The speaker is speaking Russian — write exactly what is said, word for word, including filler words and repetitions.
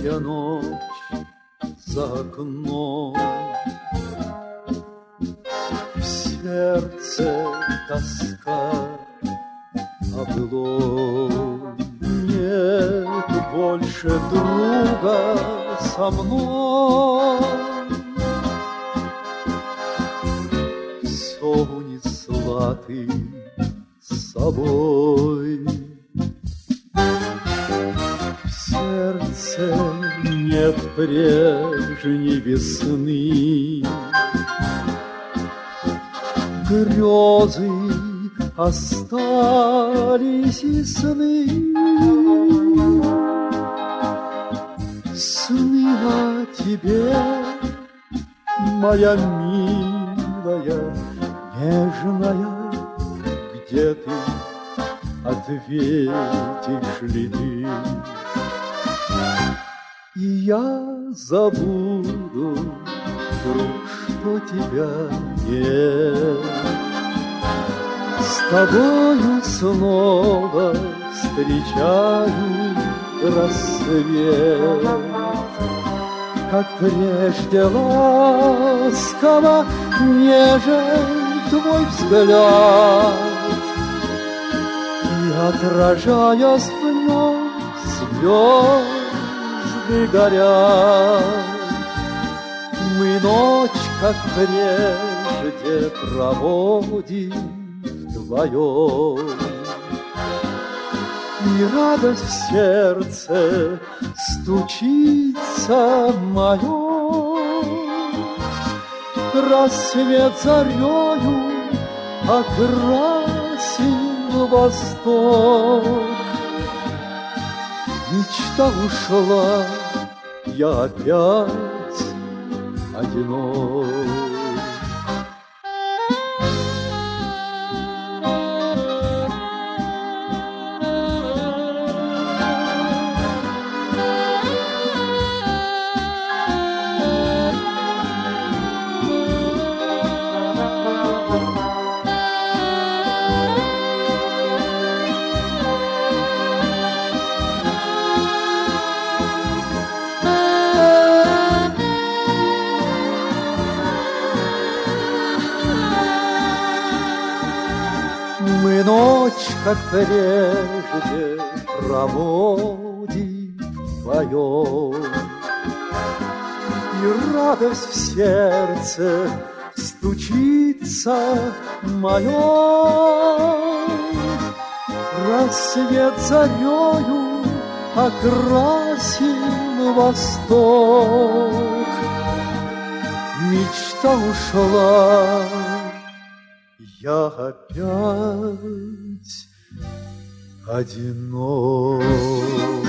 Тихая ночь за окном, в сердце тоска о былом. Нет больше друга со мной. Все унесла ты с собой. В сердце нет прежней весны. Грезы остались и сны. Сны о тебе, моя милая, нежная, где ты, ответишь ли ты? И я забуду вдруг, что тебя нет. С тобою снова встречаю рассвет, как прежде ласково нежен твой взгляд, и, отражаясь в нем, звезды горят. Мы ночь, как прежде, проводим вдвоем, и радость в сердце стучится моё. Рассвет зарею окрасил восток. Мечта ушла, я опять одинок. Мы ночь, как прежде, проводим вдвоем, и радость в сердце стучится моё. Рассвет зарею окрасил восток. Мечта ушла, я опять одинок.